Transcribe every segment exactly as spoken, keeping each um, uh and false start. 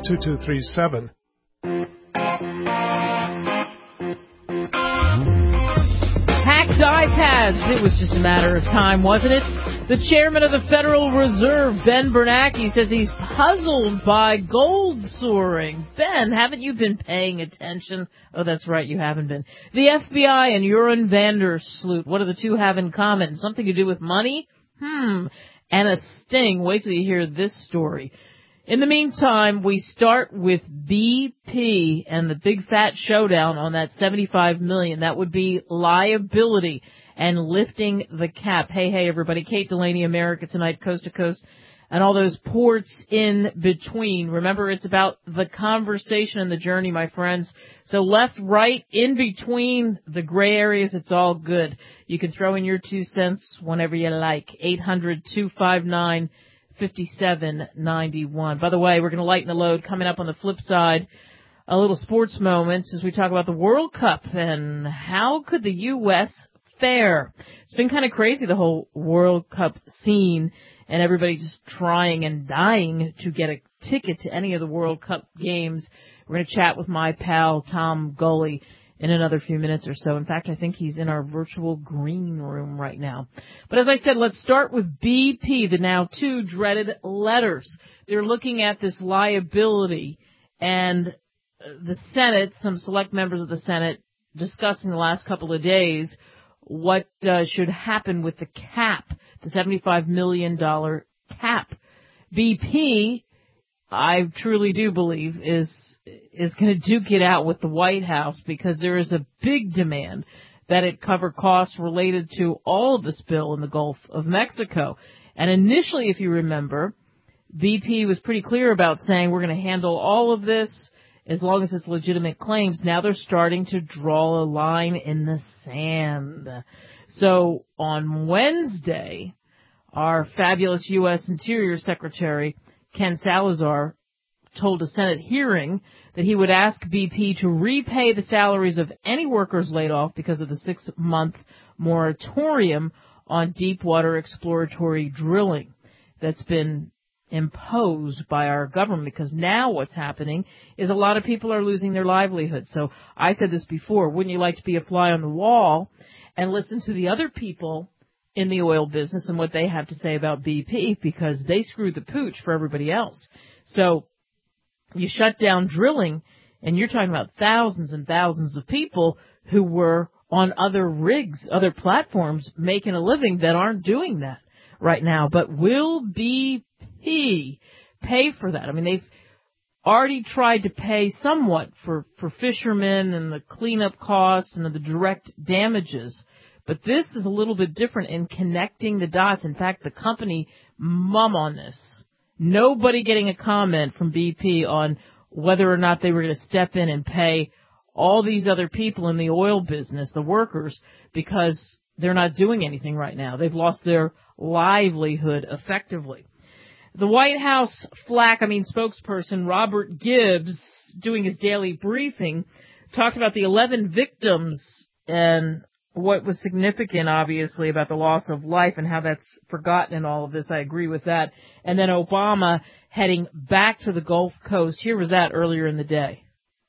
two two three seven. Hacked iPads. It was just a matter of time, wasn't it? The chairman of the Federal Reserve, Ben Bernanke, says he's puzzled by gold soaring. Ben, haven't you been paying attention? Oh, that's right, you haven't been. The F B I and Joran van der Sloot, what do the two have in common? Something to do with money? Hmm. And a sting. Wait till you hear this story. In the meantime, we start with B P and the big fat showdown on that seventy-five million dollars. That would be liability and lifting the cap. Hey, hey, everybody. Kate Delaney, America Tonight, Coast to Coast, and all those ports in between. Remember, it's about the conversation and the journey, my friends. So left, right, in between the gray areas, it's all good. You can throw in your two cents whenever you like. eight hundred, two five nine, five seven nine one. By the way, we're going to lighten the load. Coming up on the flip side, a little sports moments as we talk about the World Cup and how could the U S fare. It's been kind of crazy, the whole World Cup scene, and everybody just trying and dying to get a ticket to any of the World Cup games. We're going to chat with my pal Tom Gully in another few minutes or so. In fact, I think he's in our virtual green room right now. But as I said, let's start with B P, the now two dreaded letters. They're looking at this liability, and the Senate, some select members of the Senate, discussing the last couple of days what uh, should happen with the cap, the seventy-five million dollars cap. B P, I truly do believe, is is going to duke it out with the White House because there is a big demand that it cover costs related to all of the spill in the Gulf of Mexico. And initially, if you remember, B P was pretty clear about saying we're going to handle all of this as long as it's legitimate claims. Now they're starting to draw a line in the sand. So on Wednesday, our fabulous U S Interior Secretary, Ken Salazar, told a Senate hearing that he would ask B P to repay the salaries of any workers laid off because of the six-month moratorium on deep-water exploratory drilling that's been imposed by our government, because now what's happening is a lot of people are losing their livelihood. So I said this before, wouldn't you like to be a fly on the wall and listen to the other people in the oil business and what they have to say about B P, because they screwed the pooch for everybody else. So you shut down drilling, and you're talking about thousands and thousands of people who were on other rigs, other platforms, making a living that aren't doing that right now. But will B P pay for that? I mean, they've already tried to pay somewhat for, for fishermen and the cleanup costs and the direct damages. But this is a little bit different in connecting the dots. In fact, the company mum on this. Nobody getting a comment from B P on whether or not they were going to step in and pay all these other people in the oil business, the workers, because they're not doing anything right now. They've lost their livelihood effectively. The White House flack, I mean spokesperson Robert Gibbs, doing his daily briefing, talked about the eleven victims and what was significant, obviously, about the loss of life and how that's forgotten in all of this. I agree with that. And then Obama heading back to the Gulf Coast. Here was that earlier in the day.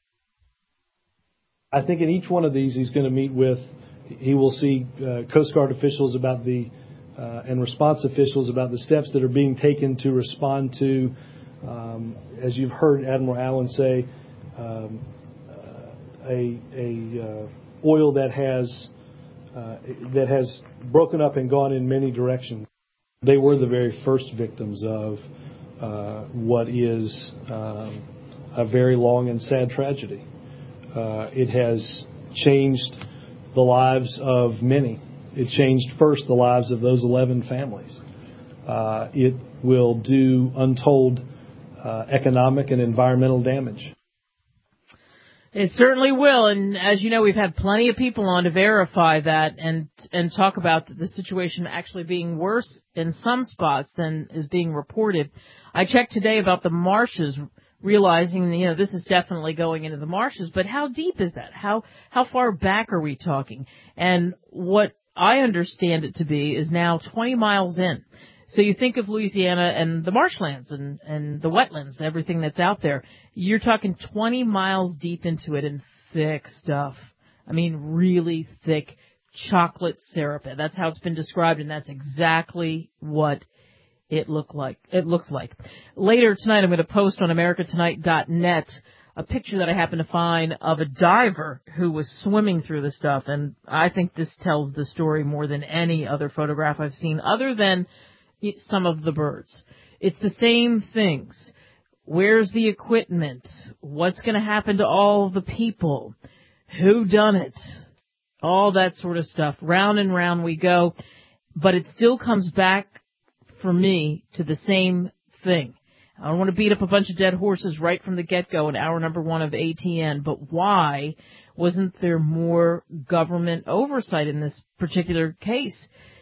I think in each one of these he's going to meet with, he will see uh, Coast Guard officials about the, uh, and response officials about the steps that are being taken to respond to, um, as you've heard Admiral Allen say, um, uh, a, a uh, oil that has uh, that has broken up and gone in many directions. They were the very first victims of uh, what is um, a very long and sad tragedy. Uh, it has changed the lives of many. It changed first the lives of those eleven families. Uh, it will do untold uh, economic and environmental damage. It certainly will, and as you know, we've had plenty of people on to verify that and and talk about the situation actually being worse in some spots than is being reported. I checked today about the marshes, realizing, you know, this is definitely going into the marshes, but how deep is that? How how far back are we talking? And what I understand it to be is now twenty miles in. So you think of Louisiana and the marshlands and, and the wetlands, everything that's out there. You're talking twenty miles deep into it and thick stuff. I mean, really thick chocolate syrup. That's how it's been described, and that's exactly what it look like. It looks like. Later tonight, I'm going to post on America Tonight dot net a picture that I happened to find of a diver who was swimming through the stuff, and I think this tells the story more than any other photograph I've seen, other than some of the birds. It's the same things. Where's the equipment? What's going to happen to all the people? Who done it? All that sort of stuff. Round and round we go, but it still comes back for me to the same thing. I don't want to beat up a bunch of dead horses right from the get-go in hour number one of A T N, but why wasn't there more government oversight in this particular case?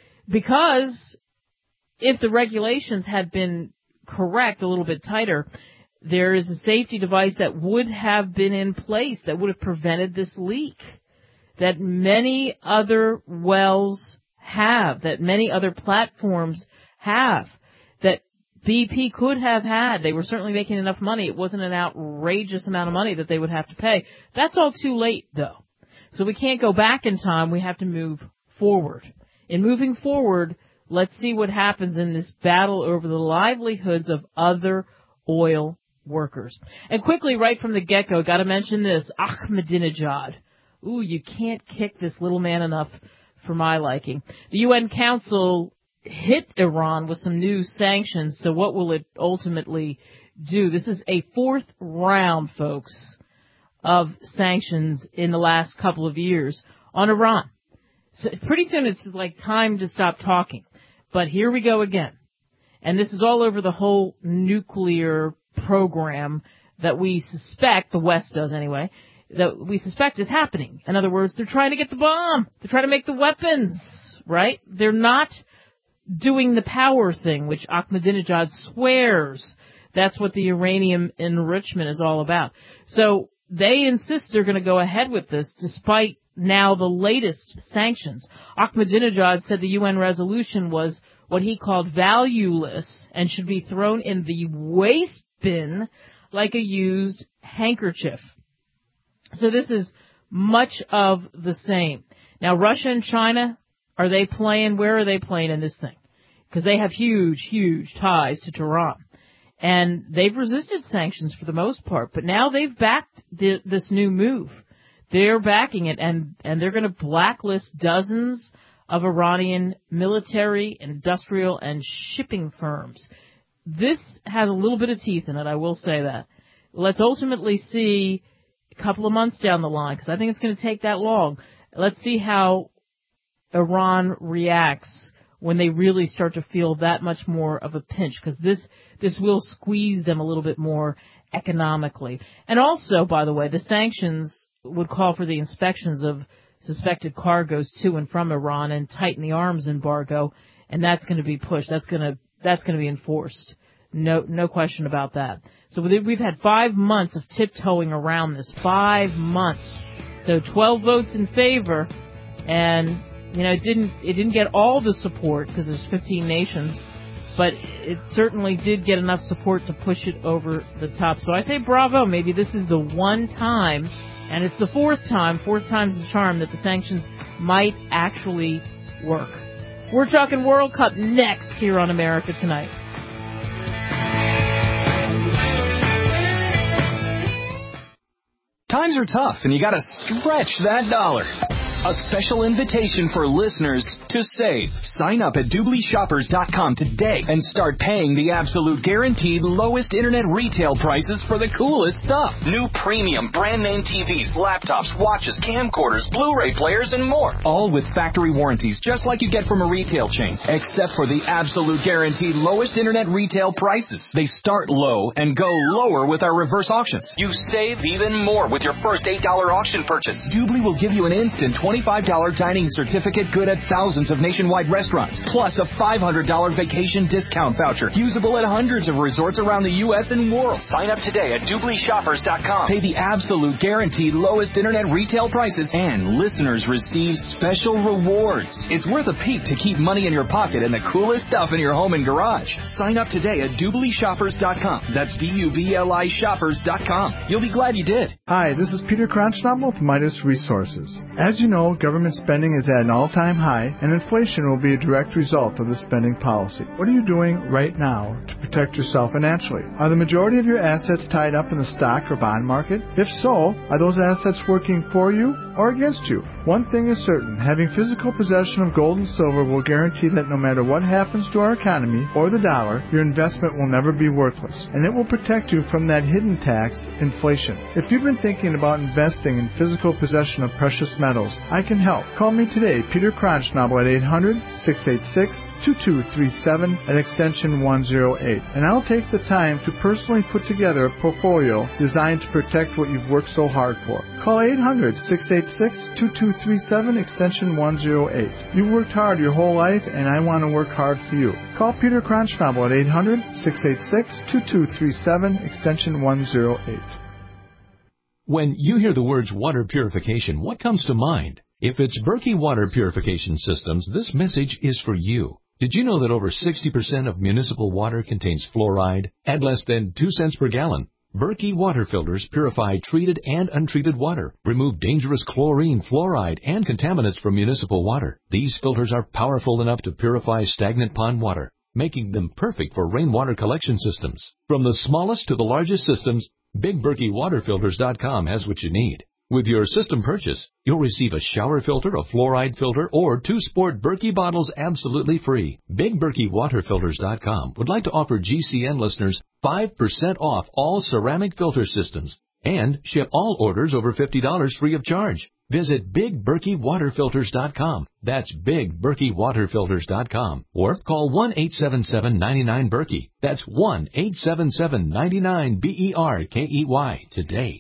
Because if the regulations had been correct, a little bit tighter, there is a safety device that would have been in place that would have prevented this leak, that many other wells have, that many other platforms have, that B P could have had. They were certainly making enough money. It wasn't an outrageous amount of money that they would have to pay. That's all too late, though. So we can't go back in time. We have to move forward. In moving forward, let's see what happens in this battle over the livelihoods of other oil workers. And quickly, right from the get-go, got to mention this, Ahmadinejad. Ooh, you can't kick this little man enough for my liking. The U N Council hit Iran with some new sanctions, so what will it ultimately do? This is a fourth round, folks, of sanctions in the last couple of years on Iran. So pretty soon it's like time to stop talking. But here we go again. And this is all over the whole nuclear program that we suspect, the West does anyway, that we suspect is happening. In other words, they're trying to get the bomb. They're trying to make the weapons, right? They're not doing the power thing, which Ahmadinejad swears that's what the uranium enrichment is all about. So they insist they're going to go ahead with this despite now the latest sanctions. Ahmadinejad said the U N resolution was what he called valueless and should be thrown in the waste bin like a used handkerchief. So this is much of the same. Now, Russia and China, are they playing? Where are they playing in this thing? Because they have huge, huge ties to Tehran. And they've resisted sanctions for the most part, but now they've backed the, this new move. They're backing it, and, and they're going to blacklist dozens of Iranian military, industrial, and shipping firms. This has a little bit of teeth in it, I will say that. Let's ultimately see a couple of months down the line, because I think it's going to take that long. Let's see how Iran reacts when they really start to feel that much more of a pinch, because this this will squeeze them a little bit more economically. And also, by the way, the sanctions would call for the inspections of suspected cargoes to and from Iran and tighten the arms embargo, and that's going to be pushed. That's going to that's going to be enforced. No no question about that. So we've had five months of tiptoeing around this. Five months. So twelve votes in favor, and you know, it didn't it didn't get all the support because there's fifteen nations, but it certainly did get enough support to push it over the top. So I say bravo. Maybe this is the one time, and it's the fourth time, fourth time's the charm, that the sanctions might actually work. We're talking World Cup next here on America Tonight. Times are tough, and you gotta stretch that dollar. A special invitation for listeners to save. Sign up at Doobly Shoppers dot com today and start paying the absolute guaranteed lowest internet retail prices for the coolest stuff. New premium brand name T Vs, laptops, watches, camcorders, Blu-ray players, and more. All with factory warranties, just like you get from a retail chain, except for the absolute guaranteed lowest internet retail prices. They start low and go lower with our reverse auctions. You save even more with your first eight dollars auction purchase. Doobly will give you an instant twenty twenty-five dollars dining certificate good at thousands of nationwide restaurants, plus a five hundred dollars vacation discount voucher, usable at hundreds of resorts around the U S and world. Sign up today at Dubley Shoppers dot com. Pay the absolute guaranteed lowest internet retail prices, and listeners receive special rewards. It's worth a peek to keep money in your pocket and the coolest stuff in your home and garage. Sign up today at Dubley Shoppers dot com. That's D U B L I Shoppers dot com. You'll be glad you did. Hi, this is Peter Kronschnabel with Midas Resources. As you know, government spending is at an all-time high, and inflation will be a direct result of the spending policy. What are you doing right now to protect yourself financially? Are the majority of your assets tied up in the stock or bond market? If so, are those assets working for you or against you? One thing is certain, having physical possession of gold and silver will guarantee that no matter what happens to our economy or the dollar, your investment will never be worthless, and it will protect you from that hidden tax, inflation. If you've been thinking about investing in physical possession of precious metals, I can help. Call me today, Peter Kronschnabel, at eight hundred, six eight six, two two three seven at extension one oh eight, and I'll take the time to personally put together a portfolio designed to protect what you've worked so hard for. Call eight hundred, six eight six, two two three seven, extension one oh eight. You've worked hard your whole life, and I want to work hard for you. Call Peter Kronschnabel at eight hundred, six eight six, two two three seven, extension one oh eight. When you hear the words water purification, what comes to mind? If it's Berkey Water Purification Systems, this message is for you. Did you know that over sixty percent of municipal water contains fluoride at less than two cents per gallon? Berkey water filters purify treated and untreated water, remove dangerous chlorine, fluoride, and contaminants from municipal water. These filters are powerful enough to purify stagnant pond water, making them perfect for rainwater collection systems. From the smallest to the largest systems, Big Berkey Water Filters dot com has what you need. With your system purchase, you'll receive a shower filter, a fluoride filter, or two sport Berkey bottles absolutely free. Big Berkey Water Filters dot com would like to offer G C N listeners five percent off all ceramic filter systems and ship all orders over fifty dollars free of charge. Visit Big Berkey Water Filters dot com. That's Big Berkey Water Filters dot com. Or call one eight seven seven, nine nine, Berkey. That's one eight seven seven, nine nine, B E R K E Y today.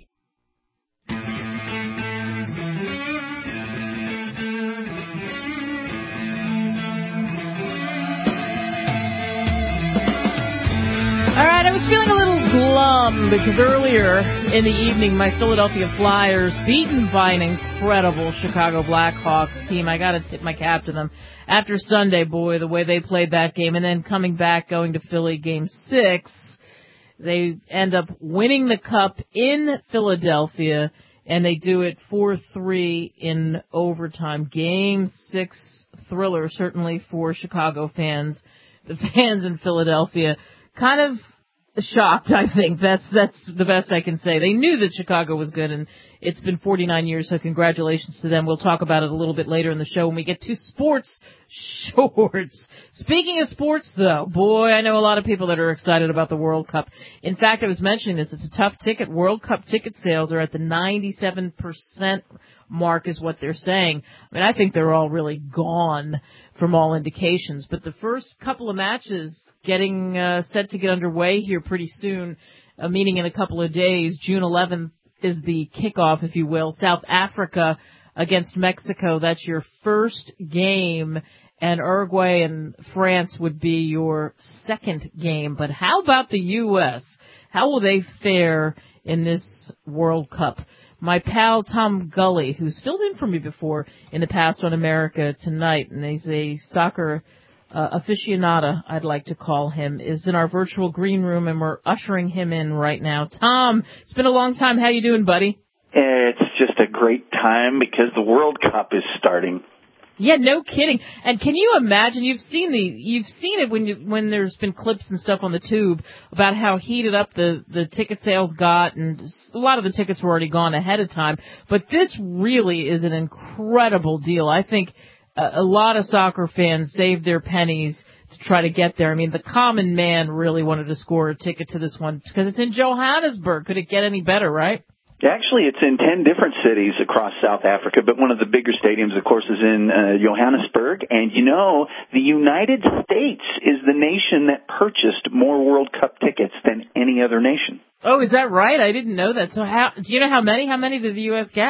All right, I was feeling a little glum because earlier in the evening, my Philadelphia Flyers, beaten by an incredible Chicago Blackhawks team. I got to tip my cap to them. After Sunday, boy, the way they played that game, and then coming back, going to Philly game six, they end up winning the cup in Philadelphia, and they do it four three in overtime. Game six thriller, certainly for Chicago fans. The fans in Philadelphia kind of shocked, I think. That's that's the best I can say. They knew that Chicago was good, and it's been forty-nine years, so congratulations to them. We'll talk about it a little bit later in the show when we get to sports shorts. Speaking of sports, though, boy, I know a lot of people that are excited about the World Cup. In fact, I was mentioning this. It's a tough ticket. World Cup ticket sales are at the ninety-seven percent mark is what they're saying. I mean, I think they're all really gone from all indications. But the first couple of matches getting uh, set to get underway here pretty soon, uh, meaning in a couple of days. June eleventh is the kickoff, if you will. South Africa against Mexico. That's your first game. And Uruguay and France would be your second game. But how about the U S? How will they fare in this World Cup? My pal Tom Gully, who's filled in for me before in the past on America Tonight, and he's a soccer uh, aficionado, I'd like to call him, is in our virtual green room, and we're ushering him in right now. Tom, it's been a long time. How you doing, buddy? It's just a great time because the World Cup is starting. Yeah, no kidding. And can you imagine? You've seen the, you've seen it when you, when there's been clips and stuff on the tube about how heated up the the ticket sales got, and a lot of the tickets were already gone ahead of time. But this really is an incredible deal. I think a, a lot of soccer fans saved their pennies to try to get there. I mean, the common man really wanted to score a ticket to this one because it's in Johannesburg. Could it get any better, right? Actually, it's in ten different cities across South Africa, but one of the bigger stadiums, of course, is in uh, Johannesburg. And, you know, the United States is the nation that purchased more World Cup tickets than any other nation. Oh, is that right? I didn't know that. So how do you know how many? How many did the U S get?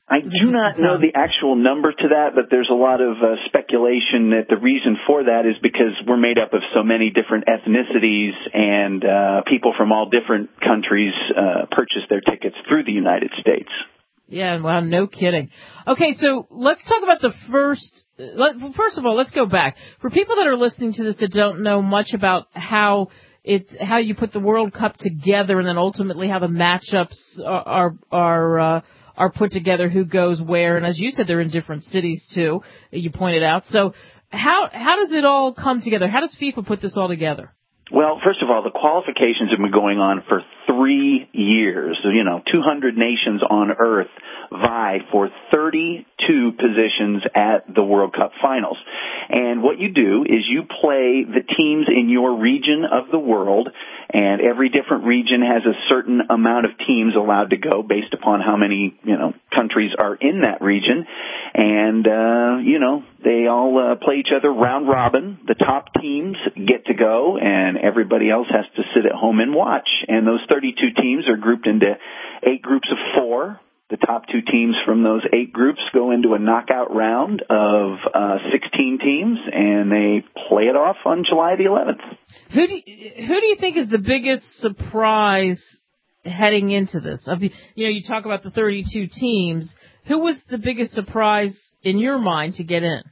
I do not know the actual number to that, but there's a lot of uh, speculation that the reason for that is because we're made up of so many different ethnicities, and uh, people from all different countries uh, purchase their tickets through the United States. Yeah, well, no kidding. Okay, so let's talk about the first. Let, first of all, let's go back. For people that are listening to this that don't know much about how it's how you put the World Cup together, and then ultimately how the matchups are are are, uh, are put together, who goes where, and as you said, they're in different cities too. You pointed out. So how how does it all come together? How does FIFA put this all together? Well, first of all, the qualifications have been going on for three years. So, you know, two hundred nations on Earth vie for thirty-two positions at the World Cup finals. And what you do is you play the teams in your region of the world, and every different region has a certain amount of teams allowed to go based upon how many, you know, countries are in that region. And, uh, you know, they all uh, play each other round robin. The top teams get to go, and everybody else has to sit at home and watch. And those thirty-two teams are grouped into eight groups of four. The top two teams from those eight groups go into a knockout round of uh, sixteen teams, and they play it off on July the eleventh. Who do you, who do you think is the biggest surprise heading into this? Of the, you know, you talk about the thirty-two teams. Who was the biggest surprise in your mind to get in?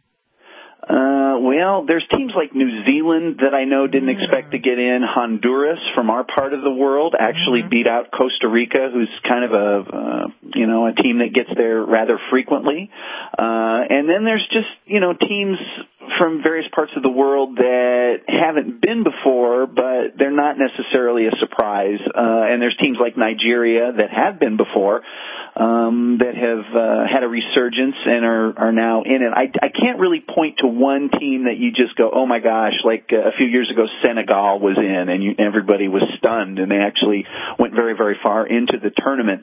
Uh, well, there's teams like New Zealand that I know didn't expect to get in. Honduras, from our part of the world, actually mm-hmm. beat out Costa Rica, who's kind of a, uh, you know, a team that gets there rather frequently. Uh, and then there's just, you know, teams from various parts of the world that haven't been before, but they're not necessarily a surprise. Uh, and there's teams like Nigeria that have been before, um, that have uh, had a resurgence and are, are now in it. I, I can't really point to one team that you just go, oh my gosh, like uh, a few years ago Senegal was in and you, everybody was stunned, and they actually went very, very far into the tournament.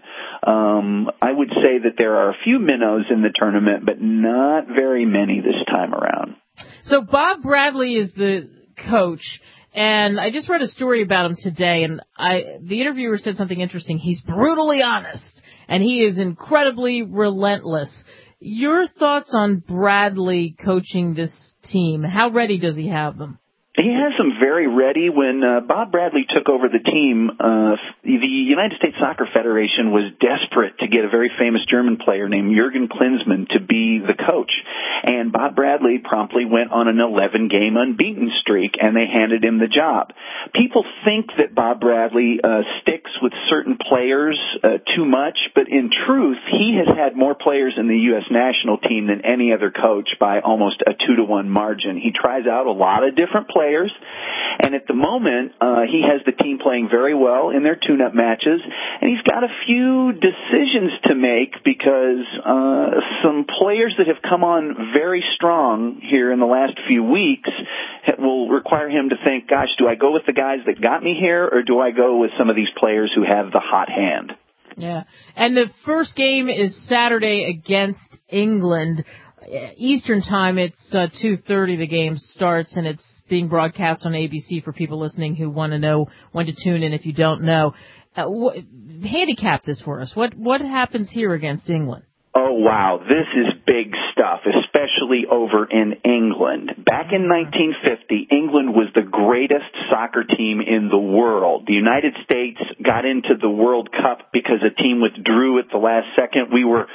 Um, I would say that there are a few minnows in the tournament, but not very many this time around. So Bob Bradley is the coach, and I just read a story about him today, and I the interviewer said something interesting. He's brutally honest, and he is incredibly relentless. Your thoughts on Bradley coaching this team? How ready does he have them? He has them very ready. When uh, Bob Bradley took over the team, uh, the United States Soccer Federation was desperate to get a very famous German player named Jürgen Klinsmann to be the coach. And Bob Bradley promptly went on an eleven-game unbeaten streak, and they handed him the job. People think that Bob Bradley uh, sticks with certain players uh, too much, but in truth, he has had more players in the U S national team than any other coach by almost a two to one margin. He tries out a lot of different players. Players, and at the moment, uh, he has the team playing very well in their tune-up matches, and he's got a few decisions to make because uh, some players that have come on very strong here in the last few weeks will require him to think, gosh, do I go with the guys that got me here, or do I go with some of these players who have the hot hand? Yeah, and the first game is Saturday against England. Eastern time, it's uh, two thirty the game starts, and it's being broadcast on A B C for people listening who want to know when to tune in if you don't know. Uh, wh- handicap this for us. What what happens here against England? Oh, wow. This is big stuff, especially over in England. Back in nineteen fifty, England was the greatest soccer team in the world. The United States got into the World Cup because a team withdrew at the last second. We were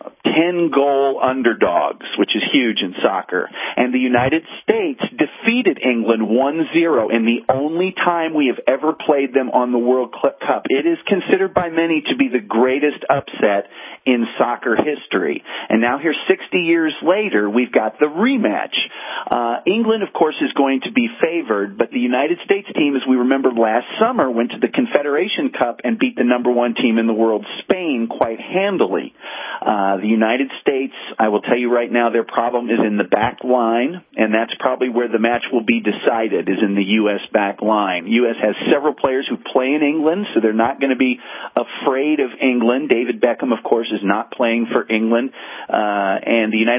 ten-goal underdogs, which is huge in soccer. And the United States defeated England one zero in the only time we have ever played them on the World Cup. It is considered by many to be the greatest upset in soccer history. And now here sixty years later, we've got the rematch. Uh, England, of course, is going to be favored, but the United States team, as we remembered last summer, went to the Confederation Cup and beat the number one team in the world, Spain, quite handily. Uh, the United States, I will tell you right now, their problem is in the back line, and that's probably where the match will be decided, is in the U S back line. U S has several players who play in England, so they're not going to be afraid of England. David Beckham, of course, is not playing for England, uh, and the United States will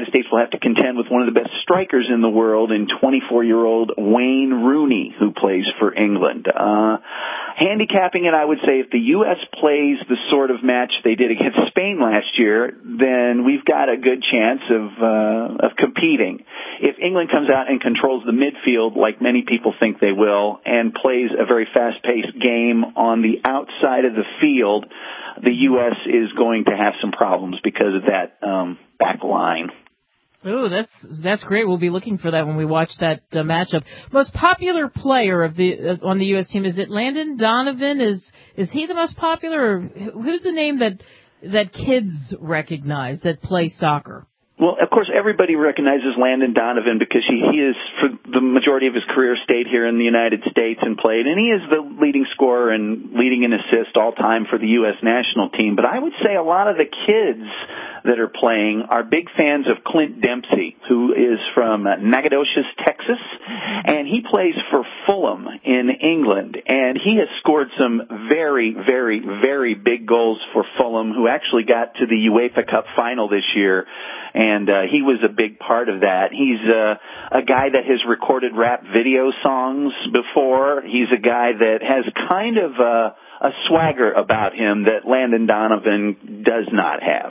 have to contend with one of the best strikers in the world in twenty-four-year-old Wayne Rooney, who plays for England. Uh, handicapping it, I would say if the U S plays the sort of match they did against Spain last year, then we've got a good chance of uh, of competing. If England comes out and controls the midfield like many people think they will and plays a very fast-paced game on the outside of the field, the U S is going to have some problems because of that um, back line. Oh, that's that's great. We'll be looking for that when we watch that uh, matchup. Most popular player of the uh, on the U S team, is it Landon Donovan? Is is he the most popular? Or who's the name that that kids recognize that play soccer? Well, of course, everybody recognizes Landon Donovan because he, he is, for the majority of his career, stayed here in the United States and played, and he is the leading scorer and leading in assists all time for the U S national team. But I would say a lot of the kids that are playing are big fans of Clint Dempsey, who is from Nacogdoches, Texas, and he plays for Fulham in England, and he has scored some very, very, very big goals for Fulham, who actually got to the UEFA Cup final this year. And uh, he was a big part of that. He's uh, a guy that has recorded rap video songs before. He's a guy that has kind of a, a swagger about him that Landon Donovan does not have.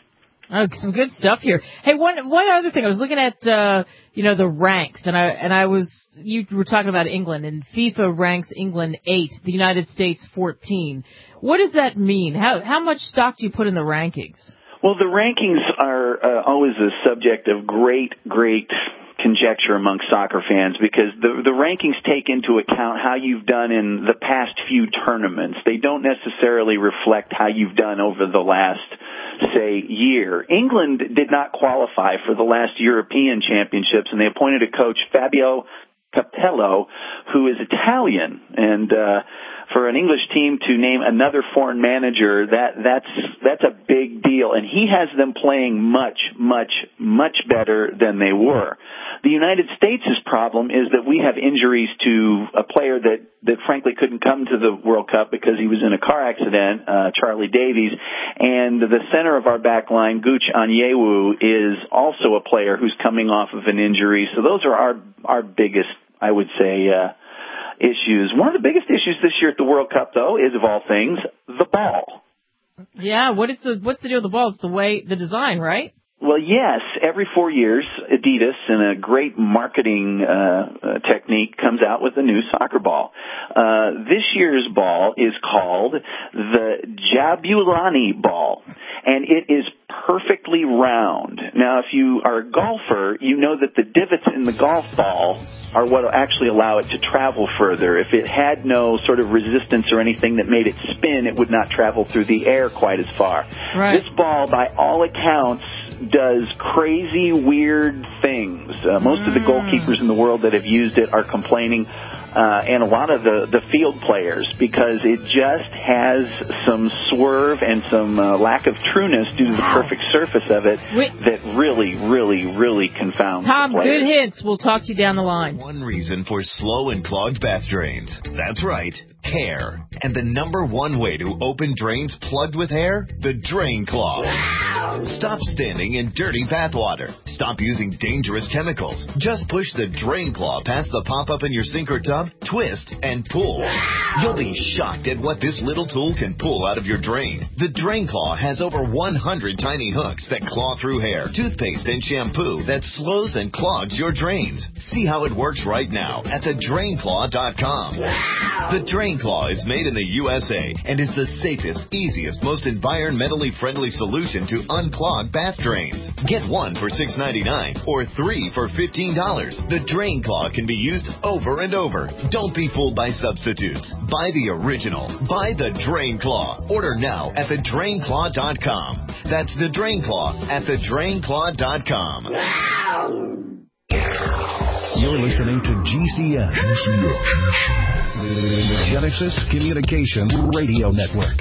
Oh, some good stuff here. Hey, one one other thing. I was looking at uh, you know the ranks, and I and I was you were talking about England, and FIFA ranks England eight, the United States fourteen. What does that mean? How how much stock do you put in the rankings? Well, the rankings are uh, always a subject of great, great conjecture among soccer fans because the the rankings take into account how you've done in the past few tournaments. They don't necessarily reflect how you've done over the last, say, year. England did not qualify for the last European Championships, and they appointed a coach, Fabio Capello, who is Italian, and uh for an English team to name another foreign manager, that that's that's a big deal, and he has them playing much, much, much better than they were. The United States' problem is that we have injuries to a player that, that frankly couldn't come to the World Cup because he was in a car accident, uh, Charlie Davies, and the center of our back line, Guch Onyewu, is also a player who's coming off of an injury. So those are our our biggest, I would say, uh, issues. One of the biggest issues this year at the World Cup, though, is of all things, the ball. Yeah, what is the what's the deal with the ball? It's the way, the design, right? Well, yes. Every four years, Adidas, in a great marketing uh, uh, technique, comes out with a new soccer ball. Uh, this year's ball is called the Jabulani ball, and it is perfectly round. Now, if you are a golfer, you know that the divots in the golf ball are what will actually allow it to travel further. If it had no sort of resistance or anything that made it spin, it would not travel through the air quite as far. Right. This ball, by all accounts, does crazy, weird things. Uh, most mm. of the goalkeepers in the world that have used it are complaining, uh, and a lot of the, the field players, because it just has some swerve and some uh, lack of trueness due to the perfect surface of it Wait. that really, really, really confounds Tom, the players. good hints. We'll talk to you down the line. One reason for slow and clogged bath drains. That's right. Hair. And the number one way to open drains plugged with hair? The Drain Claw. Stop standing in dirty bath water. Stop using dangerous chemicals. Just push the Drain Claw past the pop-up in your sink or tub, twist, and pull. You'll be shocked at what this little tool can pull out of your drain. The Drain Claw has over one hundred tiny hooks that claw through hair, toothpaste, and shampoo that slows and clogs your drains. See how it works right now at the drain claw dot com. The Drain Claw is made in the U S A and is the safest, easiest, most environmentally friendly solution to unclog bath drains. Get one for six ninety-nine or three for fifteen dollars. The Drain Claw can be used over and over. Don't be fooled by substitutes. Buy the original. Buy the Drain Claw. Order now at the drain claw dot com. That's the Drain Claw at the drain claw dot com. You're listening to G C N, the Genesis Communication Radio Network.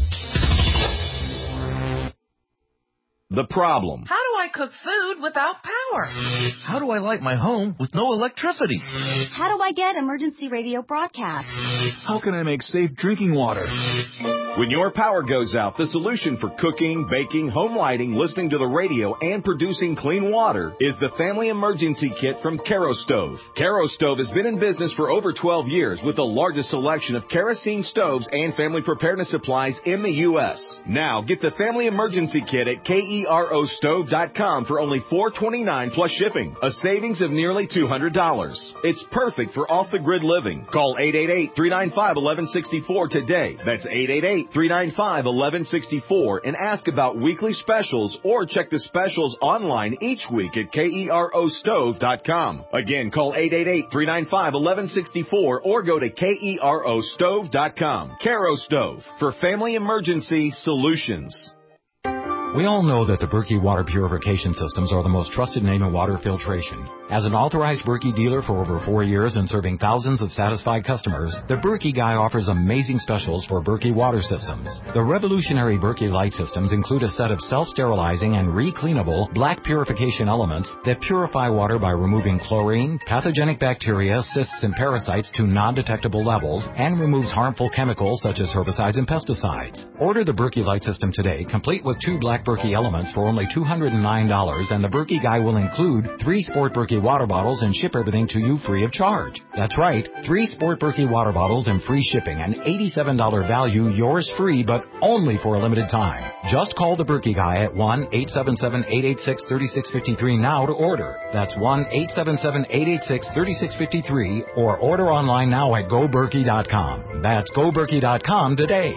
The problem. How do I cook food without power? How do I light my home with no electricity? How do I get emergency radio broadcasts? How can I make safe drinking water? When your power goes out, the solution for cooking, baking, home lighting, listening to the radio, and producing clean water is the Family Emergency Kit from Kerastove. Kerastove has been in business for over twelve years with the largest selection of kerosene stoves and family preparedness supplies in the U S. Now, get the Family Emergency Kit at K E R O stove dot com for only four dollars and twenty-nine cents plus shipping, a savings of nearly two hundred dollars. It's perfect for off-the-grid living. Call eight eight eight, three nine five, one one six four today. That's eight eight eight, three nine five, one one six four and ask about weekly specials or check the specials online each week at K E R O stove dot com. Again, call eight eight eight, three nine five, one one six four or go to K E R O stove dot com. Kerastove for family emergency solutions. We all know that the Berkey water purification systems are the most trusted name in water filtration. As an authorized Berkey dealer for over four years and serving thousands of satisfied customers, the Berkey Guy offers amazing specials for Berkey water systems. The revolutionary Berkey Light systems include a set of self-sterilizing and re-cleanable black purification elements that purify water by removing chlorine, pathogenic bacteria, cysts, and parasites to non-detectable levels and removes harmful chemicals such as herbicides and pesticides. Order the Berkey Light system today, complete with two black Berkey elements for only two hundred nine dollars, and the Berkey Guy will include three Sport Berkey water bottles and ship everything to you free of charge. That's right, three Sport Berkey water bottles and free shipping, an eighty-seven dollars value, yours free, but only for a limited time. Just call the Berkey Guy at one eight seven seven, eight eight six, three six five three now to order. That's one eight seven seven, eight eight six, three six five three or order online now at go berkey dot com. That's go berkey dot com today.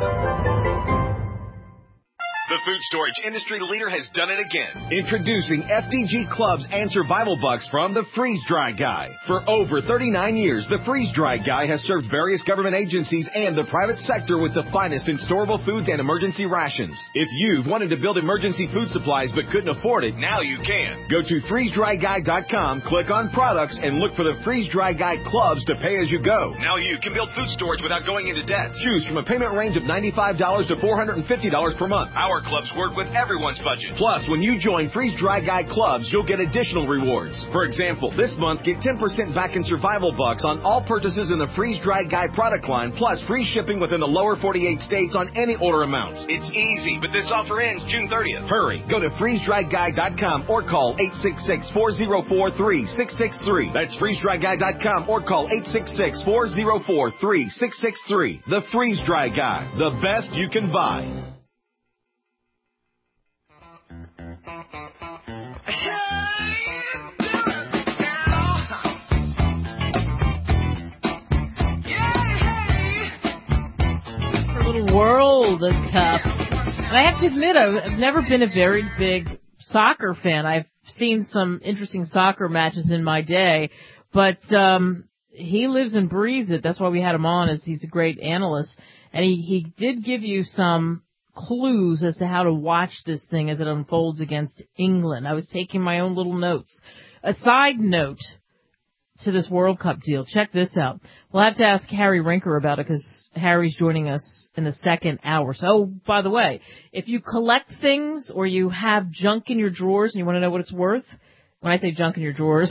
The food storage industry leader has done it again. Introducing F D G Clubs and Survival Bucks from the Freeze Dry Guy. For over thirty-nine years, the Freeze Dry Guy has served various government agencies and the private sector with the finest in storable foods and emergency rations. If you've wanted to build emergency food supplies but couldn't afford it, now you can. Go to freeze dry guy dot com, click on products, and look for the Freeze Dry Guy Clubs to pay as you go. Now you can build food storage without going into debt. Choose from a payment range of ninety-five dollars to four hundred fifty dollars per month. Our clubs work with everyone's budget. Plus, when you join Freeze Dry Guy Clubs, you'll get additional rewards. For example, this month, get ten percent back in Survival Bucks on all purchases in the Freeze Dry Guy product line, plus free shipping within the lower forty-eight states on any order amount. It's easy, but this offer ends June thirtieth. Hurry. Go to freeze dry guy dot com or call eight six six, four zero four, three six six three. That's freeze dry guy dot com or call eight six six, four zero four, three six six three. The Freeze Dry Guy. The best you can buy. World Cup. And I have to admit, I've never been a very big soccer fan. I've seen some interesting soccer matches in my day, but um he lives and breathes it. That's why we had him on, as he's a great analyst. And he, he did give you some clues as to how to watch this thing as it unfolds against England. I was taking my own little notes. A side note to this World Cup deal. Check this out. We'll have to ask Harry Rinker about it because Harry's joining us in the second hour. So, oh, by the way, if you collect things or you have junk in your drawers and you want to know what it's worth, when I say junk in your drawers,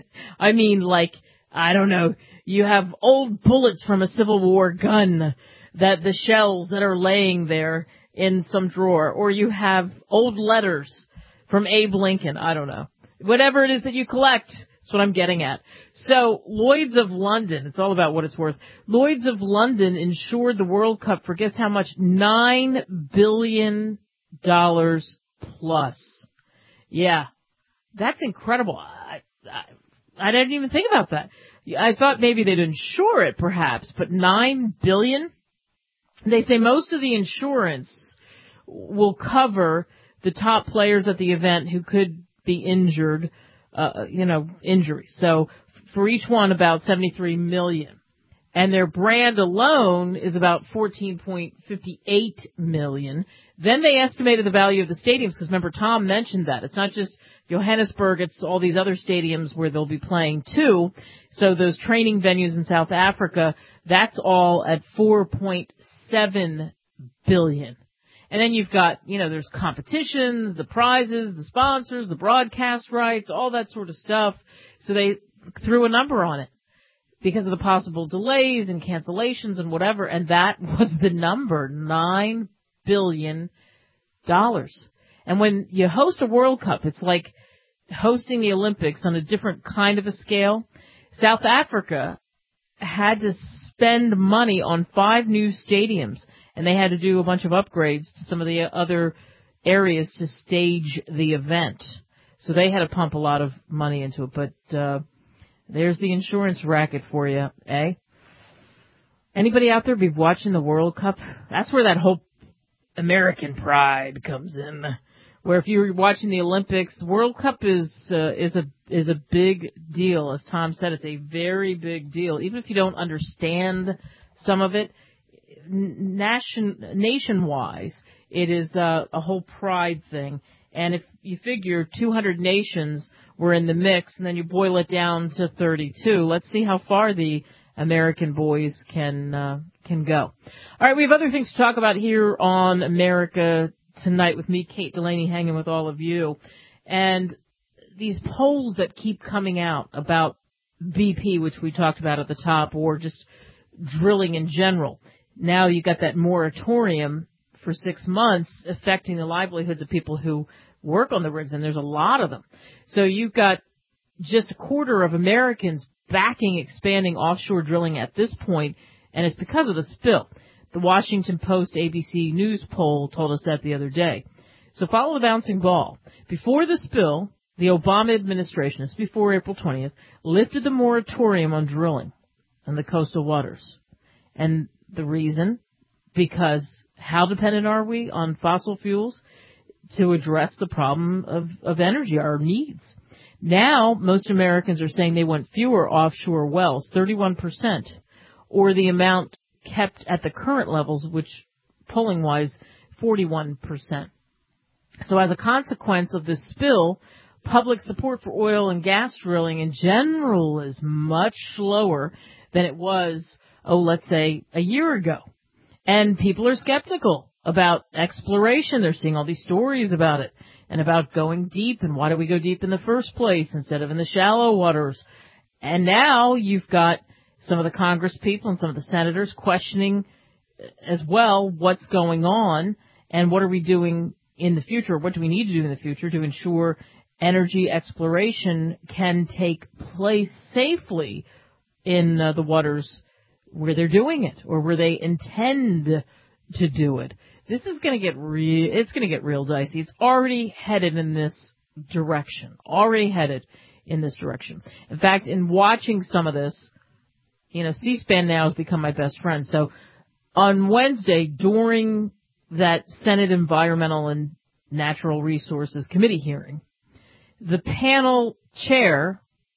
I mean like, I don't know, you have old bullets from a Civil War gun, that the shells that are laying there in some drawer, or you have old letters from Abe Lincoln, I don't know. Whatever it is that you collect, that's what I'm getting at. So, Lloyd's of London, it's all about what it's worth. Lloyd's of London insured the World Cup for guess how much? nine billion dollars plus. Yeah, that's incredible. I, I, I didn't even think about that. I thought maybe they'd insure it perhaps, but nine billion dollars? They say most of the insurance will cover the top players at the event who could be injured. Uh, you know, injuries. So for each one, about seventy-three million dollars. And their brand alone is about fourteen point five eight million dollars. Then they estimated the value of the stadiums, because remember, Tom mentioned that. It's not just Johannesburg, it's all these other stadiums where they'll be playing too. So those training venues in South Africa, that's all at four point seven billion dollars. And then you've got, you know, there's competitions, the prizes, the sponsors, the broadcast rights, all that sort of stuff. So they threw a number on it. because of the possible delays and cancellations and whatever, and that was the number, nine billion dollars. And when you host a World Cup, it's like hosting the Olympics on a different kind of a scale. South Africa had to spend money on five new stadiums, and they had to do a bunch of upgrades to some of the other areas to stage the event. So they had to pump a lot of money into it, but uh there's the insurance racket for you, eh? Anybody out there be watching the World Cup? That's where that whole American pride comes in. Where if you're watching the Olympics, World Cup is uh, is a is a big deal. As Tom said, it's a very big deal. Even if you don't understand some of it, nation nation-wise, it is uh, a whole pride thing. And if you figure two hundred nations were in the mix, and then you boil it down to thirty-two, let's see how far the American boys can uh, can go. All right, we have other things to talk about here on America Tonight with me, Kate Delaney, hanging with all of you. And these polls that keep coming out about B P, which we talked about at the top, or just drilling in general. Now you got that moratorium for six months affecting the livelihoods of people who work on the rigs, and there's a lot of them. So you've got just a quarter of Americans backing expanding offshore drilling at this point, and it's because of the spill. The Washington Post A B C News poll told us that the other day. So follow the bouncing ball. Before the spill, the Obama administration, this is before April twentieth, lifted the moratorium on drilling in the coastal waters. And the reason? Because how dependent are we on fossil fuels to address the problem of, of energy, our needs? Now, most Americans are saying they want fewer offshore wells, thirty-one percent, or the amount kept at the current levels, which polling-wise, forty-one percent. So as a consequence of this spill, public support for oil and gas drilling in general is much lower than it was, oh, let's say, a year ago. And people are skeptical about exploration. They're seeing all these stories about it and about going deep, and why do we go deep in the first place instead of in the shallow waters? And now you've got some of the Congress people and some of the senators questioning as well what's going on and what are we doing in the future, what do we need to do in the future to ensure energy exploration can take place safely in uh, the waters where they're doing it or where they intend to do it. This is going to get re- it's going to get real dicey. It's already headed in this direction, already headed in this direction. In fact, in watching some of this, you know, C-SPAN now has become my best friend. So on Wednesday, during that Senate Environmental and Natural Resources Committee hearing, the panel chair,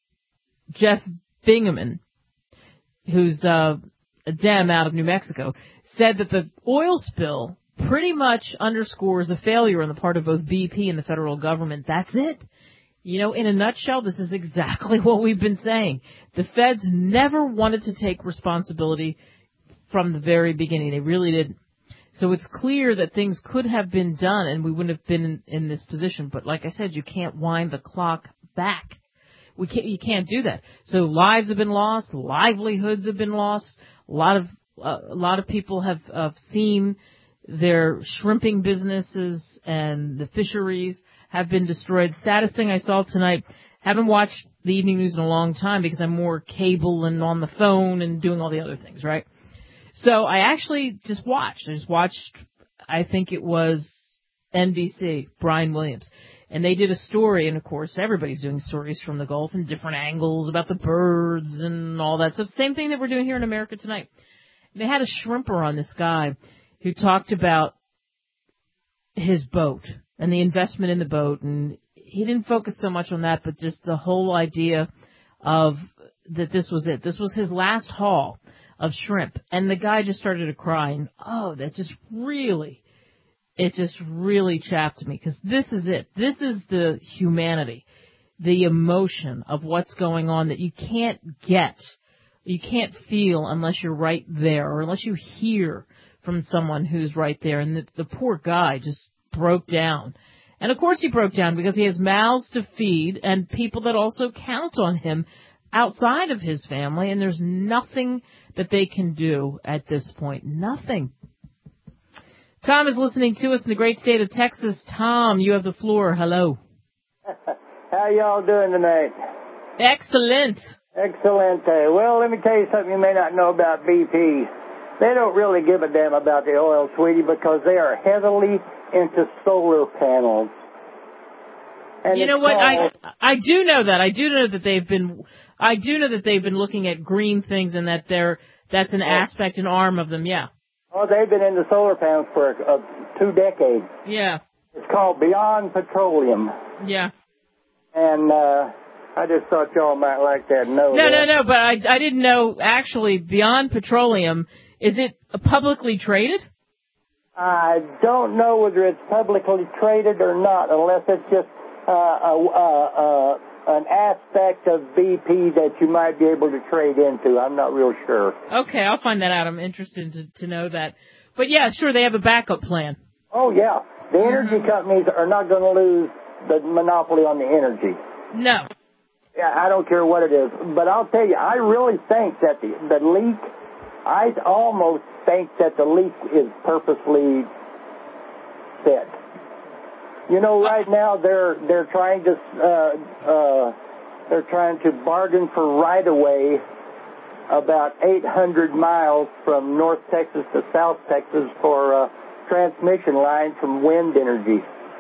Jeff Bingaman, who's uh, a Dem out of New Mexico, said that the oil spill pretty much underscores a failure on the part of both B P and the federal government. That's it. You know, in a nutshell, this is exactly what we've been saying. The feds never wanted to take responsibility from the very beginning. They really didn't. So it's clear that things could have been done and we wouldn't have been in, in this position. But like I said, you can't wind the clock back. We can't, you can't do that. So lives have been lost, livelihoods have been lost. A lot of uh, a lot of people have uh, seen their shrimping businesses and the fisheries have been destroyed. Saddest thing I saw tonight, haven't watched the evening news in a long time because I'm more cable and on the phone and doing all the other things, right? So I actually just watched. I just watched, I think it was N B C, Brian Williams. And they did a story, and of course everybody's doing stories from the Gulf and different angles about the birds and all that. So it's the same thing that we're doing here in America Tonight. And they had a shrimper on, this guy who talked about his boat and the investment in the boat, and he didn't focus so much on that, but just the whole idea of that this was it. This was his last haul of shrimp, and the guy just started to cry, and oh, that just really, it just really chapped me, because this is it. This is the humanity, the emotion of what's going on that you can't get, you can't feel unless you're right there, or unless you hear from someone who's right there, and the, the poor guy just broke down. And of course he broke down because he has mouths to feed and people that also count on him outside of his family, and there's nothing that they can do at this point. Nothing. Tom is listening to us in the great state of Texas. Tom, you have the floor. Hello. How y'all doing tonight? Excellent. Excellent. Well, let me tell you something you may not know about B P. They don't really give a damn about the oil, sweetie, because they are heavily into solar panels. And you know what? I I do know that. I do know that they've been. I do know that they've been looking at green things, and that they're that's an aspect, an arm of them. Yeah. Oh, they've been into solar panels for uh, two decades. Yeah. It's called Beyond Petroleum. Yeah. And uh, I just thought y'all might like that. No, no, that. no, no. But I I didn't know actually Beyond Petroleum. Is it publicly traded? I don't know whether it's publicly traded or not, unless it's just uh, a, uh, uh, an aspect of B P that you might be able to trade into. I'm not real sure. Okay, I'll find that out. I'm interested to, to know that. But yeah, sure, they have a backup plan. Oh, yeah. The energy mm-hmm. companies are not going to lose the monopoly on the energy. No. Yeah, I don't care what it is. But I'll tell you, I really think that the, the leak... I almost think that the leak is purposely set. You know, right now they're they're trying to uh, uh, they're trying to bargain for right of way about eight hundred miles from North Texas to South Texas for a transmission line from wind energy.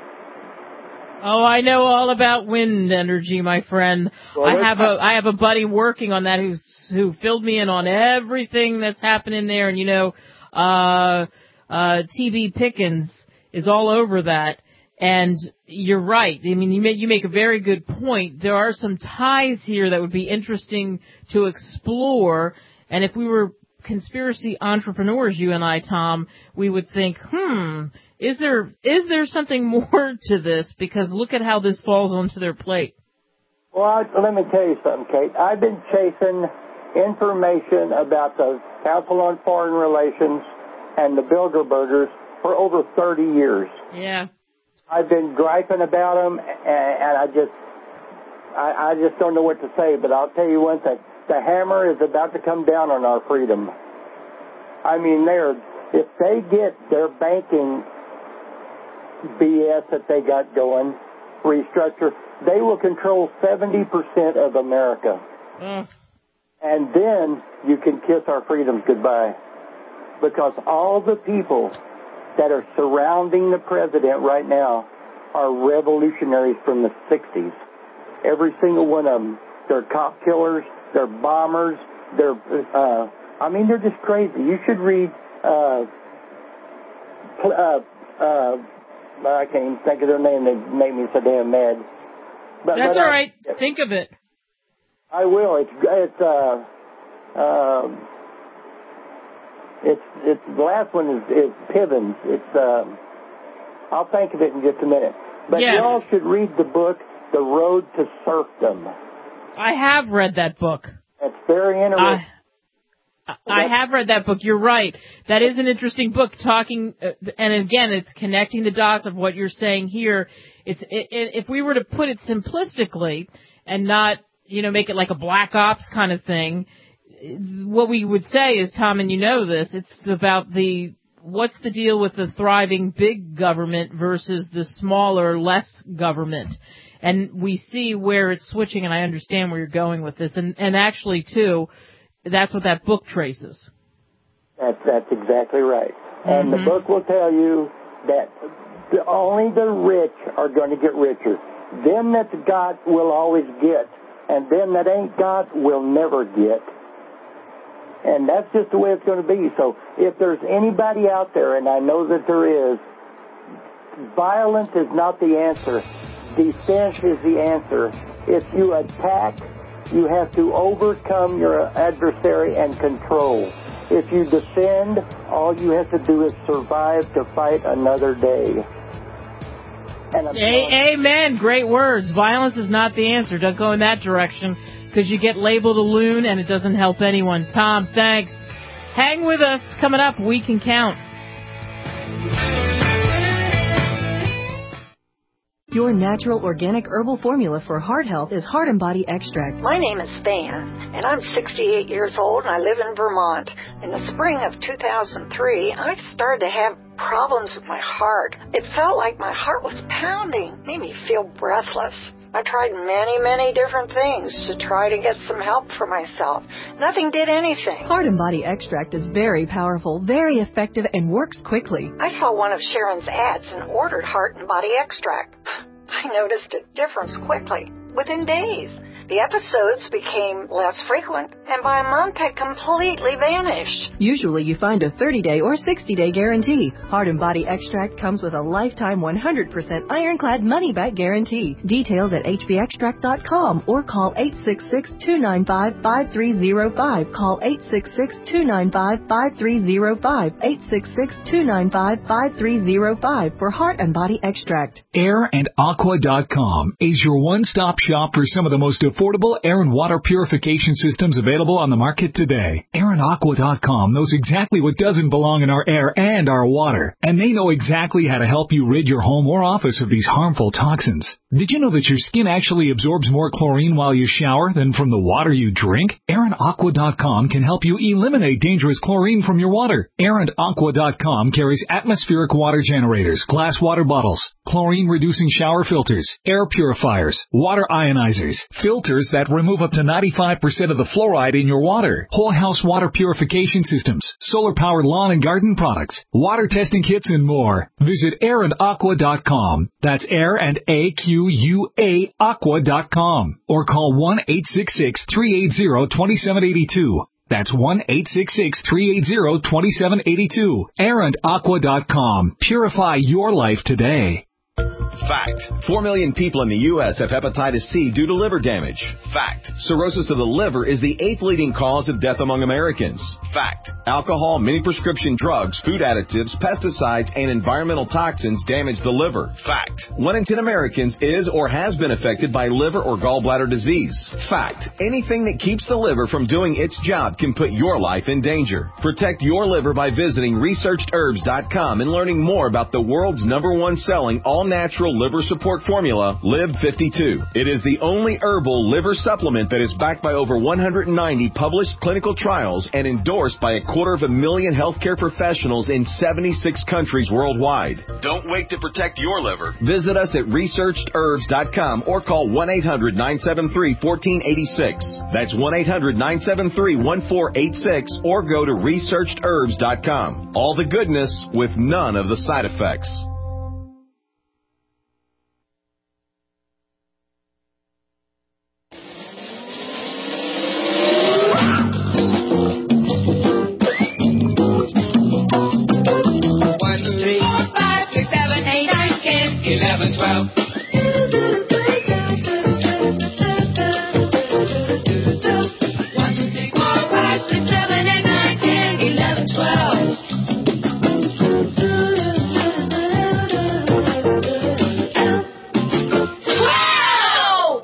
Oh, I know all about wind energy, my friend. Well, I have a I have a buddy working on that who's who filled me in on everything that's happening there, and you know, uh uh T B Pickens is all over that. And you're right. I mean, you make you make a very good point. There are some ties here that would be interesting to explore, and if we were conspiracy entrepreneurs, you and I, Tom, we would think, hmm, is there is there something more to this? Because look at how this falls onto their plate. Well, I, let me tell you something, Kate. I've been chasing information about the Council on Foreign Relations and the Bilderbergers for over thirty years. Yeah. I've been griping about them, and, and I just I, I just don't know what to say. But I'll tell you one thing. The hammer is about to come down on our freedom. I mean, they're, if they get their banking B S that they got going, restructure, they will control seventy percent of America. Mm. And then you can kiss our freedoms goodbye. Because all the people that are surrounding the president right now are revolutionaries from the sixties. Every single one of them. They're cop killers. They're bombers. They're, uh, I mean, they're just crazy. You should read, uh, uh, uh, I can't even think of their name. They make me so damn mad. But, That's but, all uh, right. Think of it. I will. It's, it's, uh, uh, it's, it's, the last one is, is Pivens. It's, um, I'll think of it in just a minute. But yeah. you all should read the book, The Road to Serfdom. I have read that book. It's very interesting. I, I have read that book. You're right. That is an interesting book. Talking, uh, and again, it's connecting the dots of what you're saying here. It's it, it, if we were to put it simplistically and not, you know, make it like a black ops kind of thing. What we would say is, Tom, and you know this, it's about the what's the deal with the thriving big government versus the smaller, less government. And we see where it's switching, and I understand where you're going with this. And, and actually, too, that's what that book traces. That's, that's exactly right. And mm-hmm. the book will tell you that the, only the rich are going to get richer. Them that's got will always get, and them that ain't got will never get. And that's just the way it's going to be. So if there's anybody out there, and I know that there is, violence is not the answer. Defense is the answer. If you attack, you have to overcome your adversary and control. If you defend, all you have to do is survive to fight another day. And I'm a- Amen. Great words. Violence is not the answer. Don't go in that direction because you get labeled a loon and it doesn't help anyone. Tom, thanks. Hang with us. Coming up, We Can Count. Your natural organic herbal formula for heart health is Heart and Body Extract. My name is Van, and I'm sixty-eight years old, and I live in Vermont. In the spring of two thousand three, I started to have problems with my heart. It felt like my heart was pounding, made me feel breathless. I tried many, many different things to try to get some help for myself. Nothing did anything. Heart and Body Extract is very powerful, very effective, and works quickly. I saw one of Sharon's ads and ordered Heart and Body Extract. I noticed a difference quickly, within days. The episodes became less frequent, and by a month had completely vanished. Usually you find a thirty-day or sixty-day guarantee. Heart and Body Extract comes with a lifetime one hundred percent ironclad money-back guarantee. Details at h b extract dot com or call eight six six, two nine five, five three zero five. Call eight six six, two nine five, five three zero five. eight six six, two nine five, five three zero five for Heart and Body Extract. air and aqua dot com is your one-stop shop for some of the most affordable air and water purification systems available on the market today. air and aqua dot com knows exactly what doesn't belong in our air and our water, and they know exactly how to help you rid your home or office of these harmful toxins. Did you know that your skin actually absorbs more chlorine while you shower than from the water you drink? air and aqua dot com can help you eliminate dangerous chlorine from your water. air and aqua dot com carries atmospheric water generators, glass water bottles, chlorine-reducing shower filters, air purifiers, water ionizers, filters that remove up to ninety-five percent of the fluoride in your water, whole house water purification systems, solar-powered lawn and garden products, water testing kits, and more. Visit air and aqua dot com. That's air and A Q U A aqua dot com. Or call one eight six six, three eight zero, two seven eight two. That's one eight six six, three eight zero, two seven eight two. air and aqua dot com. Purify your life today. Fact. Four million people in the U S have hepatitis C due to liver damage. Fact. Cirrhosis of the liver is the eighth leading cause of death among Americans. Fact. Alcohol, many prescription drugs, food additives, pesticides, and environmental toxins damage the liver. Fact. One in ten Americans is or has been affected by liver or gallbladder disease. Fact. Anything that keeps the liver from doing its job can put your life in danger. Protect your liver by visiting researched herbs dot com and learning more about the world's number one selling all-natural liver support formula, Live fifty-two. It is the only herbal liver supplement that is backed by over one hundred ninety published clinical trials and endorsed by a quarter of a million healthcare professionals in seventy-six countries worldwide. Don't wait to protect your liver. Visit us at researched herbs dot com or call one eight hundred, nine seven three, one four eight six. That's one eight hundred, nine seven three, one four eight six or go to researched herbs dot com. All the goodness with none of the side effects. eleven, twelve. one, two, three, four, five, six, seven, eight, nine, ten, eleven, twelve. twelve!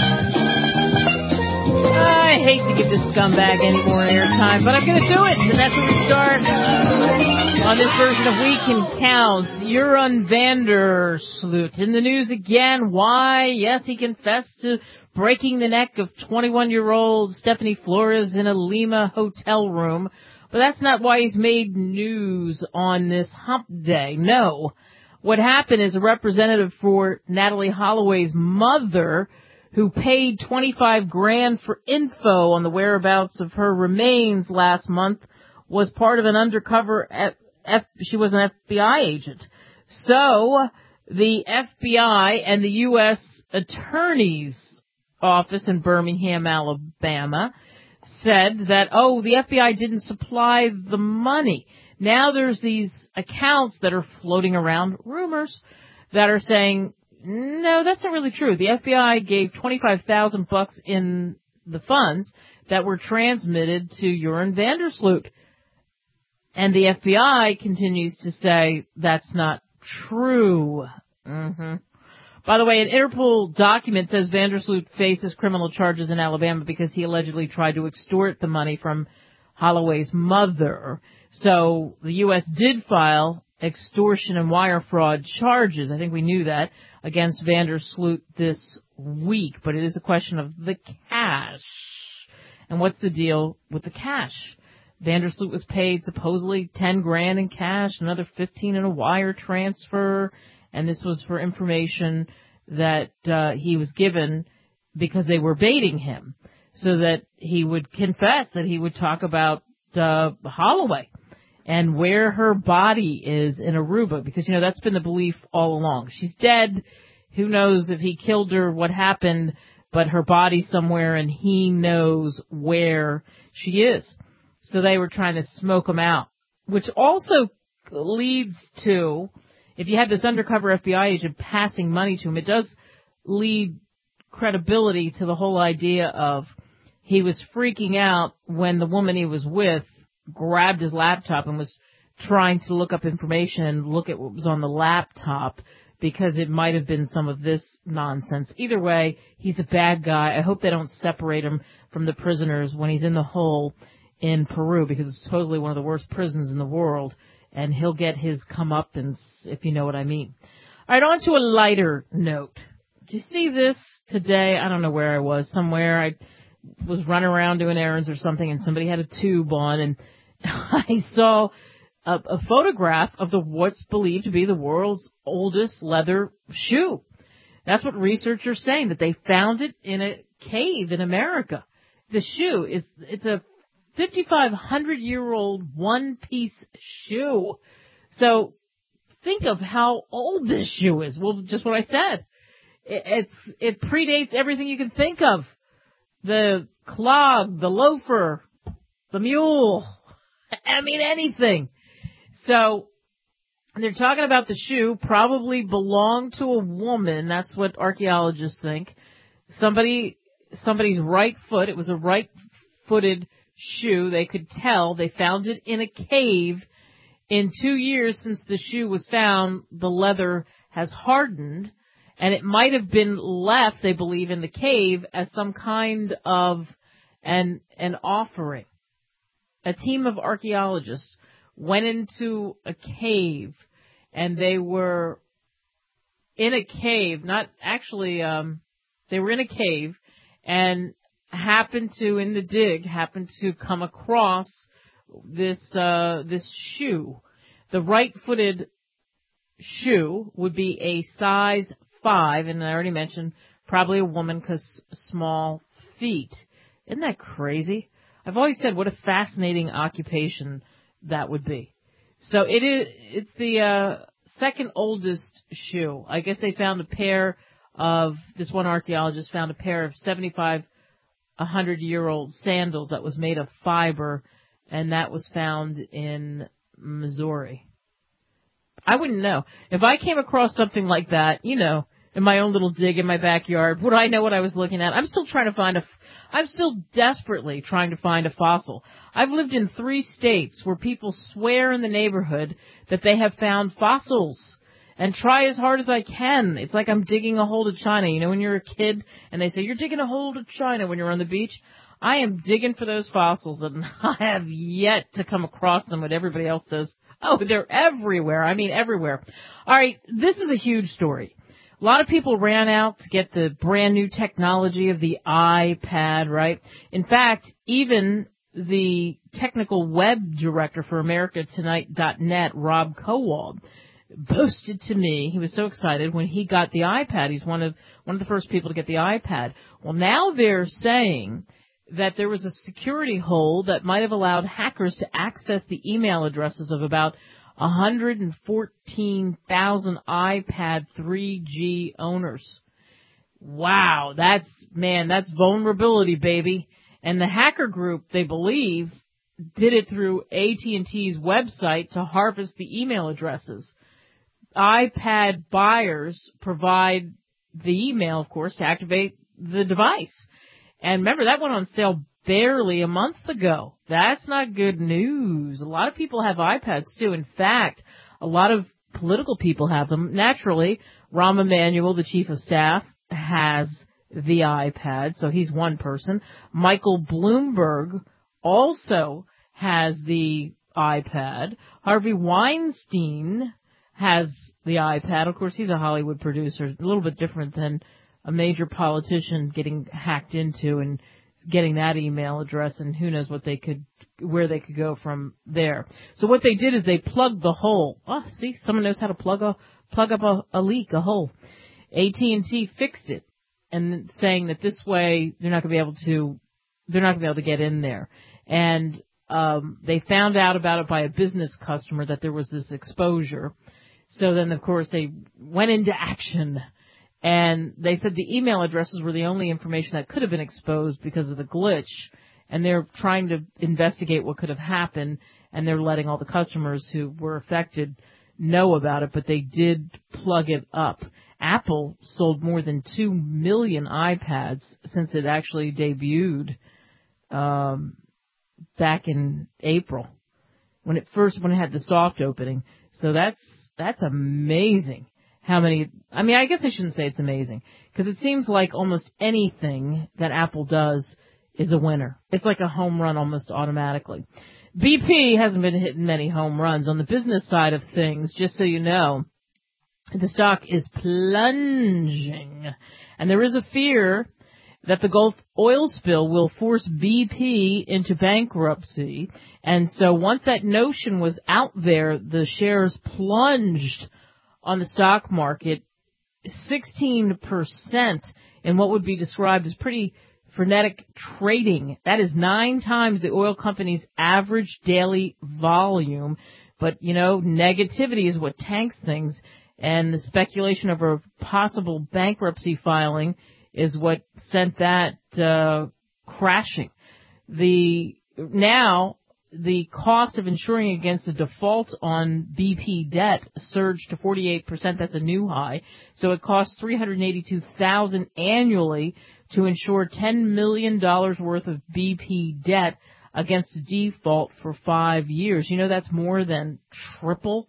I hate to give this scumbag any more airtime, but I'm going to do it, and that's where we start. On this version of We Can Count, Jeroen Vandersloot in the news again. Why? Yes, he confessed to breaking the neck of twenty-one-year-old Stephanie Flores in a Lima hotel room. But that's not why he's made news on this hump day. No. What happened is a representative for Natalee Holloway's mother, who paid twenty-five grand for info on the whereabouts of her remains last month, was part of an undercover F- F- she was an F B I agent. So the F B I and the U S Attorney's Office in Birmingham, Alabama, said that, oh, the F B I didn't supply the money. Now there's these accounts that are floating around, rumors, that are saying, no, that's not really true. The F B I gave twenty-five thousand bucks in the funds that were transmitted to Jeroen Vandersloot. And the F B I continues to say that's not true. Mm-hmm. By the way, an Interpol document says Vandersloot faces criminal charges in Alabama because he allegedly tried to extort the money from Holloway's mother. So the U S did file extortion and wire fraud charges. I think we knew that against Vandersloot this week, but it is a question of the cash. And what's the deal with the cash? Vandersloot was paid supposedly ten grand in cash, another fifteen in a wire transfer, and this was for information that uh, he was given because they were baiting him so that he would confess, that he would talk about uh, Holloway and where her body is in Aruba, because, you know, that's been the belief all along. She's dead. Who knows if he killed her, what happened, but her body's somewhere and he knows where she is. So they were trying to smoke him out, which also leads to, if you had this undercover F B I agent passing money to him, it does lead credibility to the whole idea of he was freaking out when the woman he was with grabbed his laptop and was trying to look up information and look at what was on the laptop because it might have been some of this nonsense. Either way, he's a bad guy. I hope they don't separate him from the prisoners when he's in the hole in Peru, because it's supposedly one of the worst prisons in the world, and he'll get his comeuppance, if you know what I mean. All right, on to a lighter note. Did you see this today? I don't know where I was. Somewhere I was running around doing errands or something, and somebody had a tube on, and I saw a, a photograph of the what's believed to be the world's oldest leather shoe. That's what researchers are saying, that they found it in a cave in America. The shoe is, it's a fifty-five hundred year old one-piece shoe. So think of how old this shoe is. Well, just what I said. It, it's, it predates everything you can think of. The clog, the loafer, the mule. I mean, anything. So they're talking about the shoe probably belonged to a woman. That's what archaeologists think. Somebody, somebody's right foot. It was a right-footed shoe. They could tell. They found it in a cave. In two years since the shoe was found, the leather has hardened, and it might have been left, they believe, in the cave as some kind of an an offering. A team of archaeologists went into a cave, and they were in a cave, not actually, um, they were in a cave, and happened to, in the dig, happened to come across this, uh, this shoe. The right-footed shoe would be a size five, and I already mentioned probably a woman because small feet. Isn't that crazy? I've always said what a fascinating occupation that would be. So it is, it's the, uh, second oldest shoe. I guess they found a pair of, this one archaeologist found a pair of seventy-five a hundred-year-old sandals that was made of fiber, and that was found in Missouri. I wouldn't know. If I came across something like that, you know, in my own little dig in my backyard, would I know what I was looking at? I'm still trying to find a, I'm still desperately trying to find a fossil. I've lived in three states where people swear in the neighborhood that they have found fossils. And try as hard as I can. It's like I'm digging a hole to China. You know, when you're a kid and they say, you're digging a hole to China when you're on the beach? I am digging for those fossils, and I have yet to come across them, but everybody else says, oh, they're everywhere. I mean, everywhere. All right, this is a huge story. A lot of people ran out to get the brand new technology of the iPad, right? In fact, even the technical web director for America Tonight dot net, Rob Kowald, boasted to me, he was so excited when he got the iPad. He's one of one of the first people to get the iPad. Well, now they're saying that there was a security hole that might have allowed hackers to access the email addresses of about one hundred fourteen thousand iPad three G owners. Wow, that's, man, that's vulnerability, baby. And the hacker group, they believe, did it through A T and T's website to harvest the email addresses. iPad buyers provide the email, of course, to activate the device. And remember, that went on sale barely a month ago. That's not good news. A lot of people have iPads, too. In fact, a lot of political people have them. Naturally, Rahm Emanuel, the chief of staff, has the iPad, so he's one person. Michael Bloomberg also has the iPad. Harvey Weinstein has the iPad. Of course, he's a Hollywood producer, a little bit different than a major politician getting hacked into and getting that email address, and who knows what they could, where they could go from there. So what they did is they plugged the hole. Oh, see, someone knows how to plug a plug up a, a leak, a hole. A T and T fixed it, and saying that this way they're not going to be able to, they're not going to be able to get in there. And um, they found out about it by a business customer that there was this exposure. So then, of course, they went into action. And they said the email addresses were the only information that could have been exposed because of the glitch. And they're trying to investigate what could have happened. And they're letting all the customers who were affected know about it. But they did plug it up. Apple sold more than two million iPads since it actually debuted um, back in April. When it first, when it had the soft opening. So that's, that's amazing. How many, I mean, I guess I shouldn't say it's amazing, because it seems like almost anything that Apple does is a winner. It's like a home run almost automatically. B P hasn't been hitting many home runs. On the business side of things, just so you know, the stock is plunging. And there is a fear that the Gulf oil spill will force B P into bankruptcy. And so once that notion was out there, the shares plunged on the stock market, sixteen percent in what would be described as pretty frenetic trading. That is nine times the oil company's average daily volume. But, you know, negativity is what tanks things, and the speculation of a possible bankruptcy filing is what sent that uh, crashing. The now the cost of insuring against a default on B P debt surged to forty-eight percent. That's a new high. So it costs three hundred eighty-two thousand dollars annually to insure ten million dollars worth of B P debt against a default for five years. You know, that's more than triple,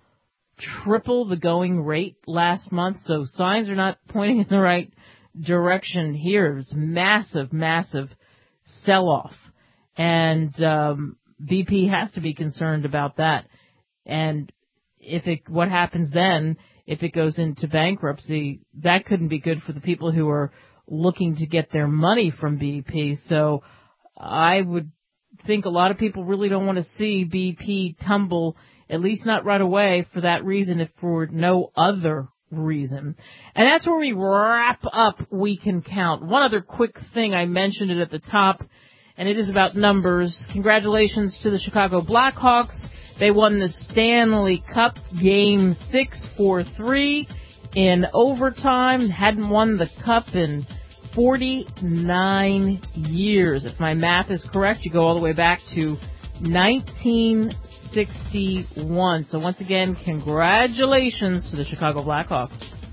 triple the going rate last month. So signs are not pointing in the right direction here. It's massive, massive sell-off. And, um, B P has to be concerned about that. And if it, what happens then, if it goes into bankruptcy, that couldn't be good for the people who are looking to get their money from B P. So I would think a lot of people really don't want to see B P tumble, at least not right away, for that reason, if for no other reason. And that's where we wrap up We Can Count. One other quick thing, I mentioned it at the top, and it is about numbers. Congratulations to the Chicago Blackhawks. They won the Stanley Cup Game six four three in overtime. Hadn't won the Cup in forty-nine years. If my math is correct, you go all the way back to nineteen sixty-one. So once again, congratulations to the Chicago Blackhawks.